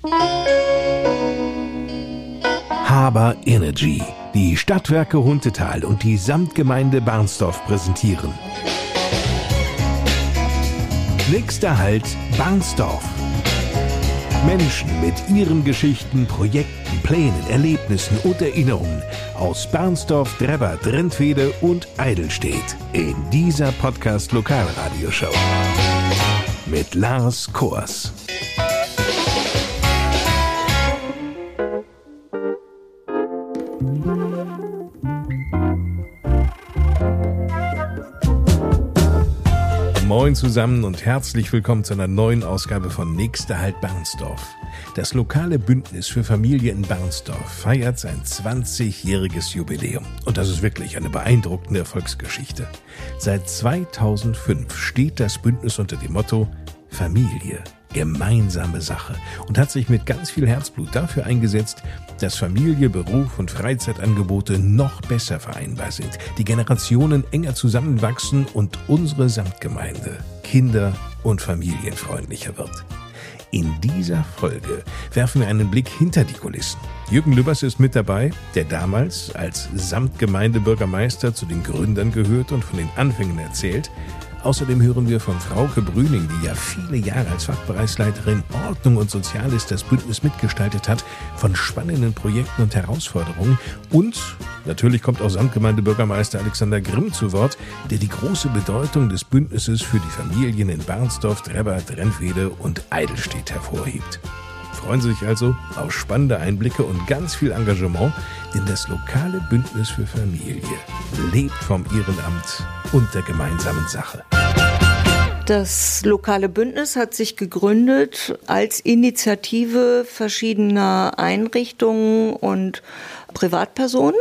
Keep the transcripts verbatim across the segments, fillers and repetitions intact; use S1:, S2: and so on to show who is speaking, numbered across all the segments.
S1: Haber Energy, die Stadtwerke Huntetal und die Samtgemeinde Barnsdorf präsentieren. Nächster Halt Barnsdorf. Menschen mit ihren Geschichten, Projekten, Plänen, Erlebnissen und Erinnerungen aus Barnsdorf, Drebbert, Rentwede und Eidelstedt in dieser Podcast-Lokalradioshow mit Lars Kors. Moin zusammen und herzlich willkommen zu einer neuen Ausgabe von Nächster Halt Barnsdorf. Das lokale Bündnis für Familie in Barnsdorf feiert sein zwanzigjähriges Jubiläum. Und das ist wirklich eine beeindruckende Erfolgsgeschichte. Seit zweitausendfünf steht das Bündnis unter dem Motto Familie, gemeinsame Sache und hat sich mit ganz viel Herzblut dafür eingesetzt, dass Familie, Beruf und Freizeitangebote noch besser vereinbar sind, die Generationen enger zusammenwachsen und unsere Samtgemeinde kinder- und familienfreundlicher wird. In dieser Folge werfen wir einen Blick hinter die Kulissen. Jürgen Lübbers ist mit dabei, der damals als Samtgemeindebürgermeister zu den Gründern gehört und von den Anfängen erzählt. Außerdem hören wir von Frauke Brüning, die ja viele Jahre als Fachbereichsleiterin Ordnung und Soziales das Bündnis mitgestaltet hat, von spannenden Projekten und Herausforderungen. Und natürlich kommt auch Samtgemeindebürgermeister Alexander Grimm zu Wort, der die große Bedeutung des Bündnisses für die Familien in Barnsdorf, Drebbert, Rentwede und Eidelstedt hervorhebt. Freuen Sie sich also auf spannende Einblicke und ganz viel Engagement, denn das lokale Bündnis für Familie lebt vom Ehrenamt und der gemeinsamen Sache.
S2: Das lokale Bündnis hat sich gegründet als Initiative verschiedener Einrichtungen und Privatpersonen.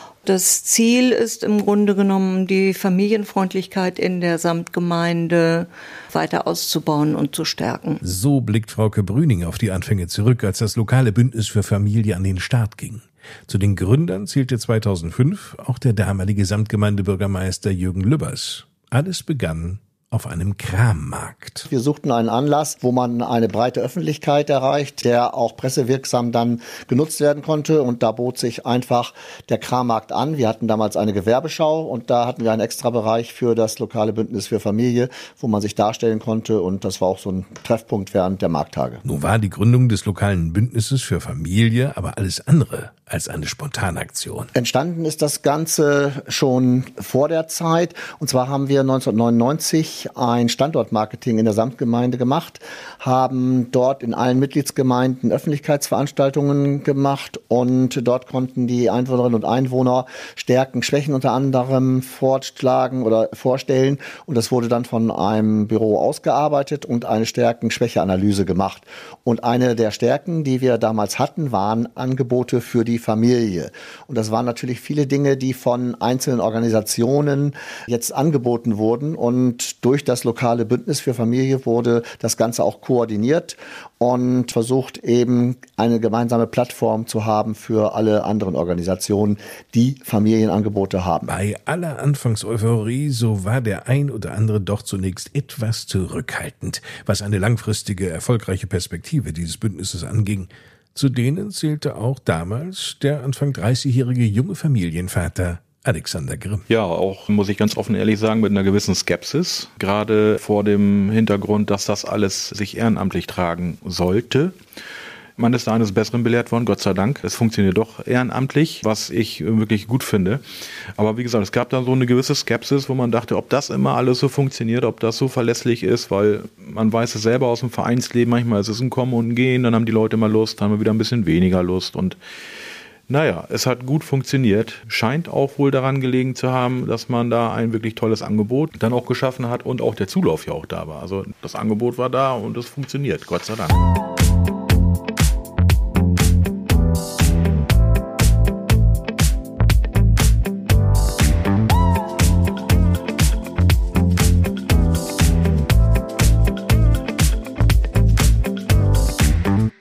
S2: Das Ziel ist im Grunde genommen, die Familienfreundlichkeit in der Samtgemeinde weiter auszubauen und zu stärken.
S1: So blickt Frauke Brüning auf die Anfänge zurück, als das lokale Bündnis für Familie an den Start ging. Zu den Gründern zählte zweitausendfünf auch der damalige Samtgemeindebürgermeister Jürgen Lübbers. Alles begann auf einem Krammarkt.
S3: Wir suchten einen Anlass, wo man eine breite Öffentlichkeit erreicht, der auch pressewirksam dann genutzt werden konnte. Und da bot sich einfach der Krammarkt an. Wir hatten damals eine Gewerbeschau und da hatten wir einen extra Bereich für das lokale Bündnis für Familie, wo man sich darstellen konnte. Und das war auch so ein Treffpunkt während der Markttage.
S1: Nun war die Gründung des lokalen Bündnisses für Familie aber alles andere als eine Spontanaktion.
S3: Entstanden ist das Ganze schon vor der Zeit. Und zwar haben wir neunzehnhundertneunundneunzig ein Standortmarketing in der Samtgemeinde gemacht, haben dort in allen Mitgliedsgemeinden Öffentlichkeitsveranstaltungen gemacht und dort konnten die Einwohnerinnen und Einwohner Stärken, Schwächen unter anderem vorschlagen oder vorstellen. Und das wurde dann von einem Büro ausgearbeitet und eine Stärken-Schwäche-Analyse gemacht. Und eine der Stärken, die wir damals hatten, waren Angebote für die Familie. Und das waren natürlich viele Dinge, die von einzelnen Organisationen jetzt angeboten wurden. Und durch das lokale Bündnis für Familie wurde das Ganze auch koordiniert und versucht eben eine gemeinsame Plattform zu haben für alle anderen Organisationen, die Familienangebote haben.
S1: Bei aller Anfangseuphorie, so war der ein oder andere doch zunächst etwas zurückhaltend, was eine langfristige, erfolgreiche Perspektive dieses Bündnisses anging. Zu denen zählte auch damals der Anfang dreißigjährige junge Familienvater Alexander Grimm.
S4: Ja, auch, muss ich ganz offen ehrlich sagen, mit einer gewissen Skepsis, gerade vor dem Hintergrund, dass das alles sich ehrenamtlich tragen sollte. Man ist da eines Besseren belehrt worden, Gott sei Dank. Es funktioniert doch ehrenamtlich, was ich wirklich gut finde. Aber wie gesagt, es gab da so eine gewisse Skepsis, wo man dachte, ob das immer alles so funktioniert, ob das so verlässlich ist, weil man weiß es selber aus dem Vereinsleben, manchmal ist es ein Kommen und ein Gehen, dann haben die Leute mal Lust, dann haben wir wieder ein bisschen weniger Lust und naja, es hat gut funktioniert. Scheint auch wohl daran gelegen zu haben, dass man da ein wirklich tolles Angebot dann auch geschaffen hat und auch der Zulauf ja auch da war. Also das Angebot war da und es funktioniert, Gott sei Dank.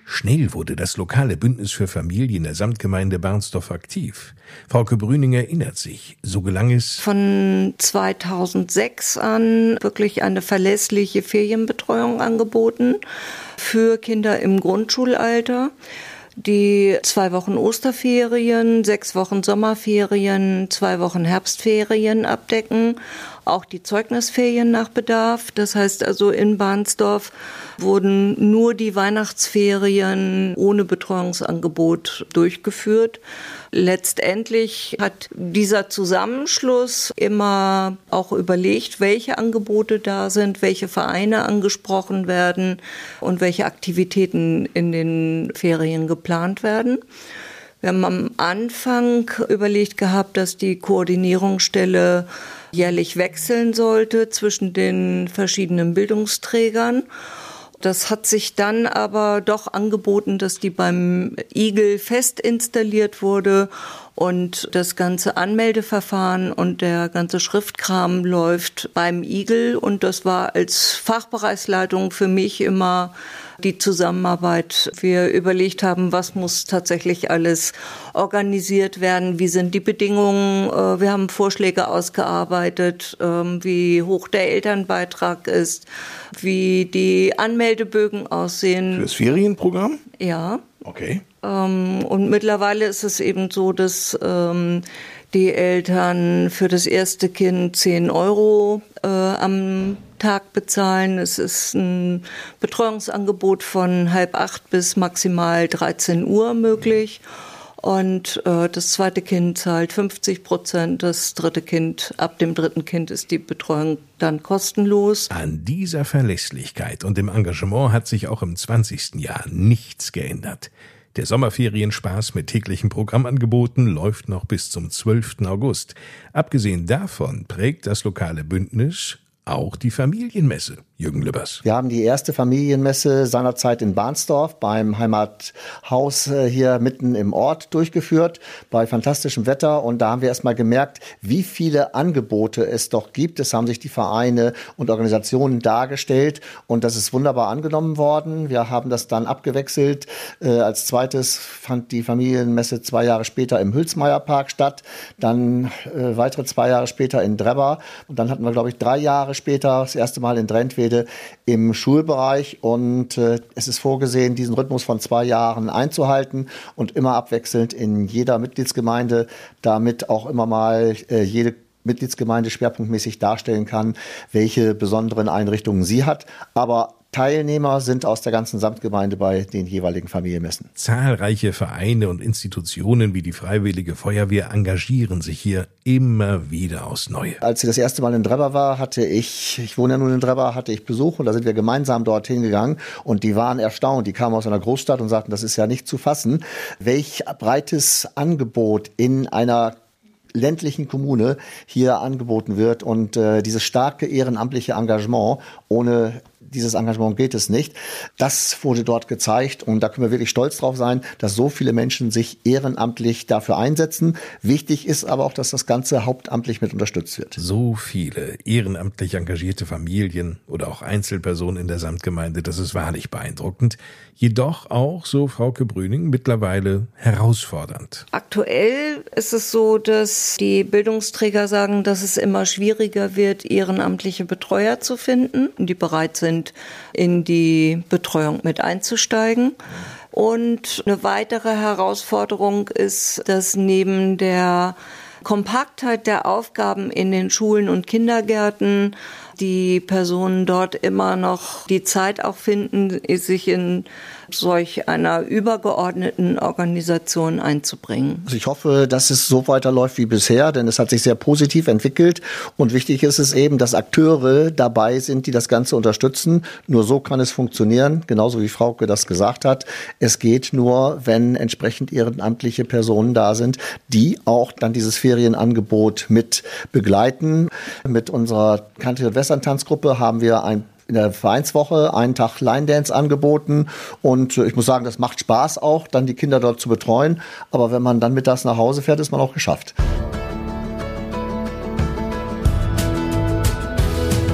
S1: Schnell wurde das lokale Bündnis für Familie in der Samtgemeinde Barnsdorf aktiv. Frauke Brüning erinnert sich, so gelang es,
S2: von zweitausendsechs an wirklich eine verlässliche Ferienbetreuung angeboten für Kinder im Grundschulalter, die zwei Wochen Osterferien, sechs Wochen Sommerferien, zwei Wochen Herbstferien abdecken, auch die Zeugnisferien nach Bedarf. Das heißt also, in Barnsdorf wurden nur die Weihnachtsferien ohne Betreuungsangebot durchgeführt. Letztendlich hat dieser Zusammenschluss immer auch überlegt, welche Angebote da sind, welche Vereine angesprochen werden und welche Aktivitäten in den Ferien geplant werden. Wir haben am Anfang überlegt gehabt, dass die Koordinierungsstelle jährlich wechseln sollte zwischen den verschiedenen Bildungsträgern. Das hat sich dann aber doch angeboten, dass die beim Igel fest installiert wurde und das ganze Anmeldeverfahren und der ganze Schriftkram läuft beim Igel. Und das war als Fachbereichsleitung für mich immer die Zusammenarbeit. Wir überlegt haben, was muss tatsächlich alles organisiert werden, wie sind die Bedingungen. Wir haben Vorschläge ausgearbeitet, wie hoch der Elternbeitrag ist, wie die Anmeldebögen aussehen.
S1: Für das Ferienprogramm?
S2: Ja.
S1: Okay.
S2: Und mittlerweile ist es eben so, dass die Eltern für das erste Kind zehn Euro äh, am Tag bezahlen. Es ist ein Betreuungsangebot von halb acht bis maximal dreizehn Uhr möglich. Und äh, das zweite Kind zahlt fünfzig Prozent, das dritte Kind, ab dem dritten Kind ist die Betreuung dann kostenlos.
S1: An dieser Verlässlichkeit und dem Engagement hat sich auch im zwanzigsten Jahr nichts geändert. Der Sommerferienspaß mit täglichen Programmangeboten läuft noch bis zum zwölften August. Abgesehen davon prägt das lokale Bündnis auch die Familienmesse. Jürgen Lübbers.
S3: Wir haben die erste Familienmesse seinerzeit in Barnsdorf beim Heimathaus hier mitten im Ort durchgeführt, bei fantastischem Wetter. Und da haben wir erst mal gemerkt, wie viele Angebote es doch gibt. Es haben sich die Vereine und Organisationen dargestellt und das ist wunderbar angenommen worden. Wir haben das dann abgewechselt. Äh, als zweites fand die Familienmesse zwei Jahre später im Hülsmeierpark statt, dann äh, weitere zwei Jahre später in Drebber und dann hatten wir, glaube ich, drei Jahre später das erste Mal in Drentwede im Schulbereich und äh, es ist vorgesehen, diesen Rhythmus von zwei Jahren einzuhalten und immer abwechselnd in jeder Mitgliedsgemeinde, damit auch immer mal äh, jede Mitgliedsgemeinde schwerpunktmäßig darstellen kann, welche besonderen Einrichtungen sie hat. Aber Teilnehmer sind aus der ganzen Samtgemeinde bei den jeweiligen Familienmessen.
S1: Zahlreiche Vereine und Institutionen wie die Freiwillige Feuerwehr engagieren sich hier immer wieder aufs Neue.
S3: Als ich das erste Mal in Drebber war, hatte ich, ich wohne ja nun in Drebber, hatte ich Besuch und da sind wir gemeinsam dorthin gegangen und die waren erstaunt. Die kamen aus einer Großstadt und sagten, das ist ja nicht zu fassen, welch breites Angebot in einer ländlichen Kommune hier angeboten wird und äh, dieses starke ehrenamtliche Engagement, ohne dieses Engagement geht es nicht. Das wurde dort gezeigt und da können wir wirklich stolz drauf sein, dass so viele Menschen sich ehrenamtlich dafür einsetzen. Wichtig ist aber auch, dass das Ganze hauptamtlich mit unterstützt wird.
S1: So viele ehrenamtlich engagierte Familien oder auch Einzelpersonen in der Samtgemeinde, das ist wahrlich beeindruckend. Jedoch auch, so Frauke Brüning, mittlerweile herausfordernd.
S2: Aktuell ist es so, dass die Bildungsträger sagen, dass es immer schwieriger wird, ehrenamtliche Betreuer zu finden, die bereit sind, in die Betreuung mit einzusteigen. Und eine weitere Herausforderung ist, dass neben der Kompaktheit der Aufgaben in den Schulen und Kindergärten die Personen dort immer noch die Zeit auch finden, sich in solch einer übergeordneten Organisation einzubringen.
S3: Also ich hoffe, dass es so weiterläuft wie bisher, denn es hat sich sehr positiv entwickelt und wichtig ist es eben, dass Akteure dabei sind, die das Ganze unterstützen. Nur so kann es funktionieren, genauso wie Frauke das gesagt hat. Es geht nur, wenn entsprechend ehrenamtliche Personen da sind, die auch dann dieses Ferienangebot mit begleiten. Mit unserer Country- und Western-Tanzgruppe haben wir ein in der Vereinswoche einen Tag Line Dance angeboten und ich muss sagen, das macht Spaß auch, dann die Kinder dort zu betreuen. Aber wenn man dann mittags nach Hause fährt, ist man auch geschafft.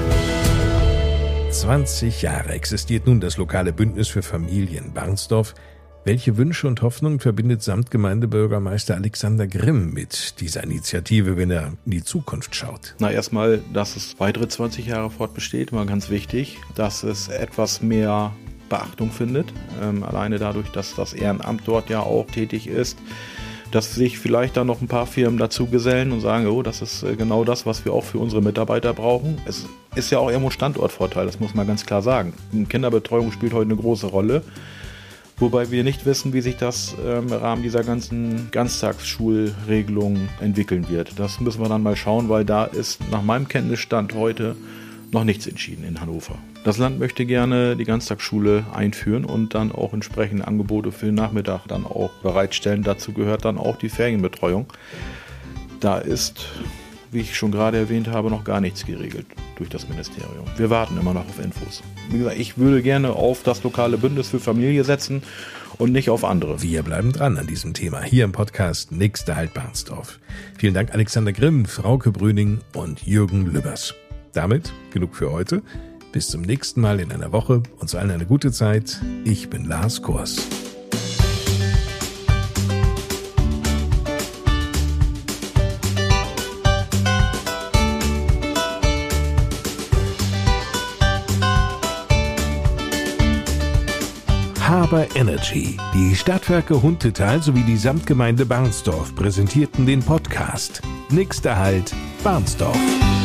S1: zwanzig Jahre existiert nun das lokale Bündnis für Familie in Barnsdorf. Welche Wünsche und Hoffnungen verbindet Samtgemeindebürgermeister Alexander Grimm mit dieser Initiative, wenn er in die Zukunft schaut?
S4: Na, erstmal, dass es weitere zwanzig Jahre fortbesteht, war ganz wichtig, dass es etwas mehr Beachtung findet, ähm, alleine dadurch, dass das Ehrenamt dort ja auch tätig ist, dass sich vielleicht dann noch ein paar Firmen dazu gesellen und sagen, oh, das ist genau das, was wir auch für unsere Mitarbeiter brauchen. Es ist ja auch irgendwo ein Standortvorteil, das muss man ganz klar sagen. Kinderbetreuung spielt heute eine große Rolle, wobei wir nicht wissen, wie sich das ähm, im Rahmen dieser ganzen Ganztagsschulregelung entwickeln wird. Das müssen wir dann mal schauen, weil da ist nach meinem Kenntnisstand heute noch nichts entschieden in Hannover. Das Land möchte gerne die Ganztagsschule einführen und dann auch entsprechende Angebote für den Nachmittag dann auch bereitstellen. Dazu gehört dann auch die Ferienbetreuung. Da ist, wie ich schon gerade erwähnt habe, noch gar nichts geregelt durch das Ministerium. Wir warten immer noch auf Infos. Wie gesagt, ich würde gerne auf das lokale Bündnis für Familie setzen und nicht auf andere.
S1: Wir bleiben dran an diesem Thema hier im Podcast Nächster Halt Barnsdorf. Vielen Dank Alexander Grimm, Frauke Brüning und Jürgen Lübbers. Damit genug für heute. Bis zum nächsten Mal in einer Woche. Uns allen eine gute Zeit. Ich bin Lars Kors. Haber Energy, die Stadtwerke Huntetal sowie die Samtgemeinde Barnsdorf präsentierten den Podcast Nächster Halt Barnsdorf.